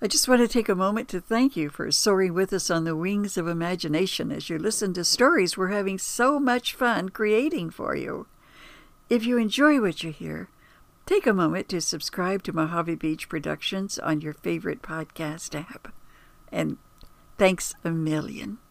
I just want to take a moment to thank you for soaring with us on the wings of imagination as you listen to stories we're having so much fun creating for you. If you enjoy what you hear, take a moment to subscribe to Mojave Beach Productions on your favorite podcast app. And thanks a million.